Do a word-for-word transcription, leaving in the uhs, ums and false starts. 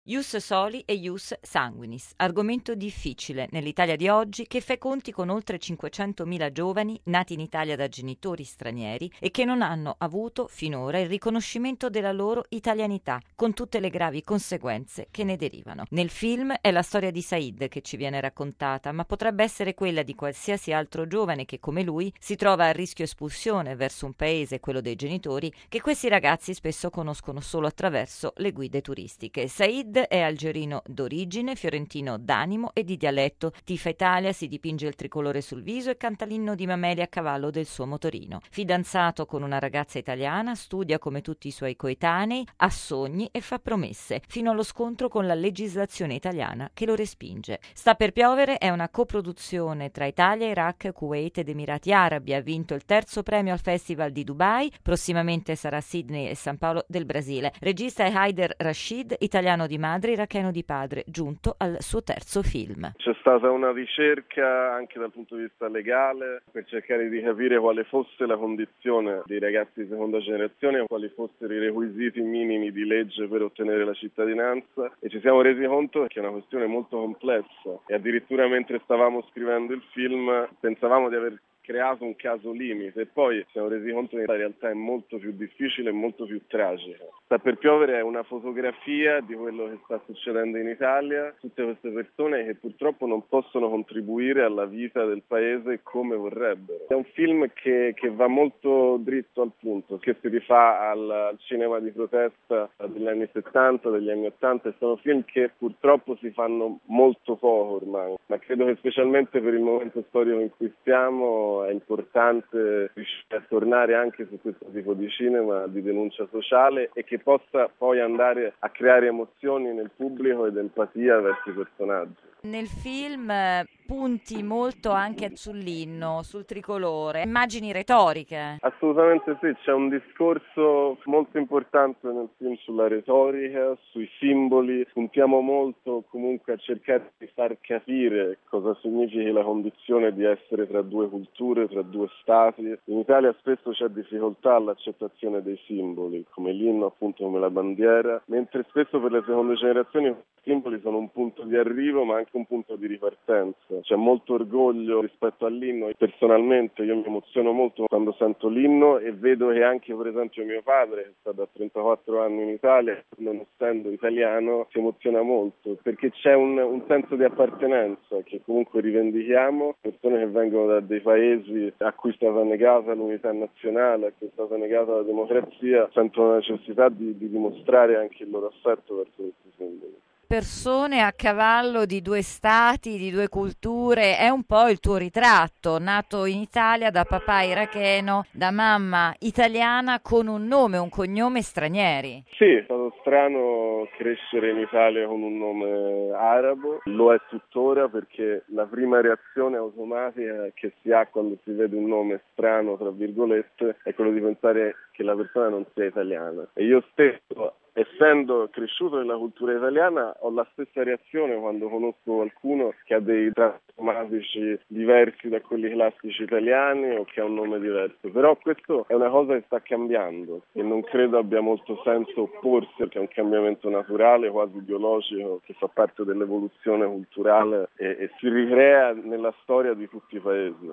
Ius soli e ius sanguinis, argomento difficile nell'Italia di oggi che fa i conti con oltre cinquecentomila giovani nati in Italia da genitori stranieri e che non hanno avuto finora il riconoscimento della loro italianità, con tutte le gravi conseguenze che ne derivano. Nel film è la storia di Said che ci viene raccontata, ma potrebbe essere quella di qualsiasi altro giovane che, come lui, si trova a rischio espulsione verso un paese, quello dei genitori, che questi ragazzi spesso conoscono solo attraverso le guide turistiche. Said è algerino d'origine, fiorentino d'animo e di dialetto. Tifa Italia, si dipinge il tricolore sul viso e canta l'inno di Mameli a cavallo del suo motorino. Fidanzato con una ragazza italiana, studia come tutti i suoi coetanei, ha sogni e fa promesse, fino allo scontro con la legislazione italiana che lo respinge. Sta per piovere è una coproduzione tra Italia, Iraq, Kuwait ed Emirati Arabi. Ha vinto il terzo premio al Festival di Dubai, prossimamente sarà Sydney e San Paolo del Brasile. Regista è Haider Rashid, italiano di madre, iracheno di padre, giunto al suo terzo film. C'è stata una ricerca anche dal punto di vista legale per cercare di capire quale fosse la condizione dei ragazzi di seconda generazione, quali fossero i requisiti minimi di legge per ottenere la cittadinanza, e ci siamo resi conto che è una questione molto complessa e addirittura mentre stavamo scrivendo il film pensavamo di aver creato un caso limite e poi ci siamo resi conto che la realtà è molto più difficile e molto più tragica. Sta per piovere è una fotografia di quello che sta succedendo in Italia, tutte queste persone che purtroppo non possono contribuire alla vita del paese come vorrebbero. È un film che, che va molto dritto al punto, che si rifà al, al cinema di protesta degli anni settanta, degli anni ottanta, e sono film che purtroppo si fanno molto poco ormai, ma credo che specialmente per il momento storico in cui stiamo è importante riuscire a tornare anche su questo tipo di cinema di denuncia sociale e che possa poi andare a creare emozioni nel pubblico ed empatia verso i personaggi. Nel film eh, punti molto anche sull'inno, sul tricolore, immagini retoriche. Assolutamente sì, c'è un discorso molto importante nel film sulla retorica, sui simboli, puntiamo molto comunque a cercare di far capire cosa significhi la condizione di essere tra due culture, tra due stati. In Italia spesso c'è difficoltà all'accettazione dei simboli, come l'inno, appunto come la bandiera, mentre spesso per le seconde generazioni i simboli sono un punto di arrivo ma anche un punto di ripartenza. C'è molto orgoglio rispetto all'inno. Personalmente io mi emoziono molto quando sento l'inno e vedo che anche per esempio mio padre, che sta da trentaquattro anni in Italia, non essendo italiano, si emoziona molto perché c'è un, un senso di appartenenza che comunque rivendichiamo. Persone che vengono da dei paesi a cui è stata negata l'unità nazionale, a cui è stata negata la democrazia, sentono la necessità di, di dimostrare anche il loro affetto verso questi simboli. Persone a cavallo di due stati, di due culture, è un po' il tuo ritratto, nato in Italia da papà iracheno, da mamma italiana con un nome, un cognome stranieri. Sì, è stato strano crescere in Italia con un nome arabo, lo è tuttora perché la prima reazione automatica che si ha quando si vede un nome strano, tra virgolette, è quello di pensare che la persona non sia italiana. E io stesso, essendo cresciuto nella cultura italiana, ho la stessa reazione quando conosco qualcuno che ha dei tratti somatici diversi da quelli classici italiani o che ha un nome diverso. Però questo è una cosa che sta cambiando e non credo abbia molto senso opporsi, perché è un cambiamento naturale, quasi biologico, che fa parte dell'evoluzione culturale e, e si ricrea nella storia di tutti i paesi.